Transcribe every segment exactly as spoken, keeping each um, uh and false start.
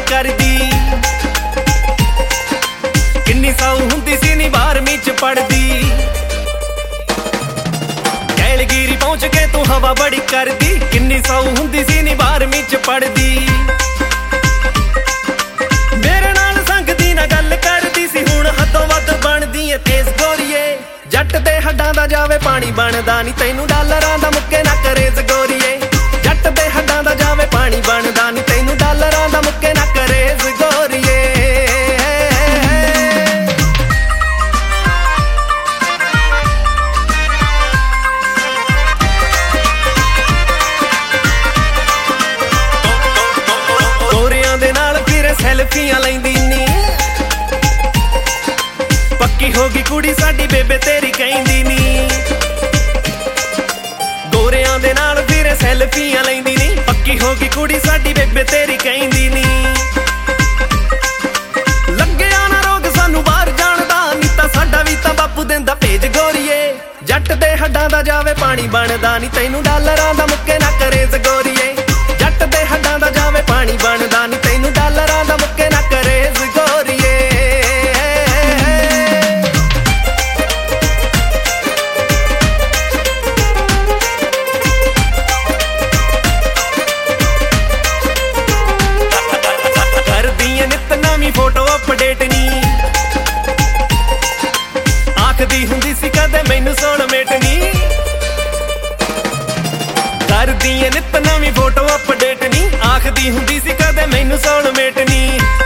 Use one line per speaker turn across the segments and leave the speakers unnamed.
करदी। किन्नी साऊ हुंदी सी नी बारहवीं च पढ़दी। कैलगिरी पहुंच के तू हवा बड़ी करदी। किन्नी साऊ हुंदी सी नी बारहवीं च पढ़दी। मेरे नाल संगदी ना गल करदी सी हुण हदों वध बनदी ऐ तेज गोरीए। जट दे हड्डां दा जावे पानी बनदा नी तैनू डालरां दा मुक्के ना करेज गोरीए। जट दे हड्डां दा जावे पानी बनदा नी तैनू डालरां दा मुक्के ना करेज गोरीए। गोरियां दे नाल फिर सैल्फियां लैंदी नी। पक्की होगी कुड़ी साडी बेबे तेरी कहंदी नी। गोरियां दे नाल फिर सैल्फियां लैंदी नी। पक्की होगी कुड़ी साडी बेबे तेरी कहंदी नी। लग्गिया ना रोग सानू बाहर जाण दा नी तां साडा वी तां बापू देंदा भेज गोरीए। जट दे हड्डां दा जावे पानी बनदा नी तैनू डालरां दा मुक्के ना करेज गोरीए। जट दे हड्डां दा जावे पानी बनदा नी तैनू डालरां दा मुक्के ना करेज गोरीए। फोटो अपडेट नी आखदी हुंदी सी कदे मैनू सोलमेट नी। करदी ऐ नित नवीं फोटो अपडेट नी आखदी हुंदी सी कदे मैनू सोलमेट नी।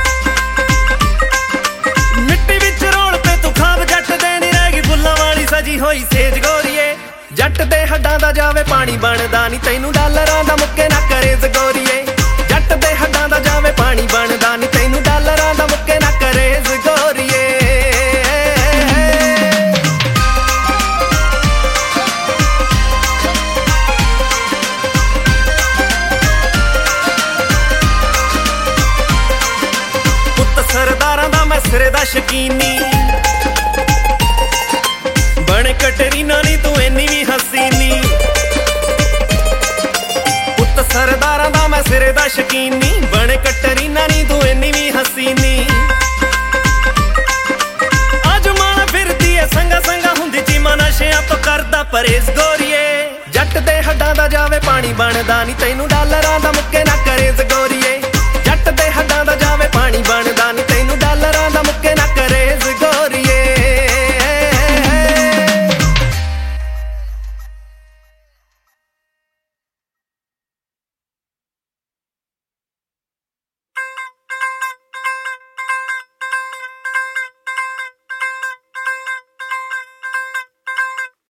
मिट्टी विच रोल पे तू खाब जट दे नी रह गई फुल्लां वाली सजी होई सेज गोरीए। जट दे हड्डां दा जावे पानी बनदा नी तैनू डालरां दा मुक्के ना करेज गोरीए। जट दे हड्डां दा जावे पानी बनदा नी तैनू डालरां दा मुक्के ना करेज गोरीए। पुत्त सरदारां दा मैं सिरे दा शकीनी। बण कटरीना नी तू इन्नी वी हसीनी। पुत्त सरदारां दा मैं सिरे दा शकीनी। बण कटरीना नी तू इन्नी वी हसीनी। अज मां फिरदी ऐ संगा संगा हुंदी चीमा नशियां तो करदा परहेज गोरीए। जट दे हड्डां दा जावे पानी बनदा नी तैनू डालरां दा मुक्के ना करेज गोरीए।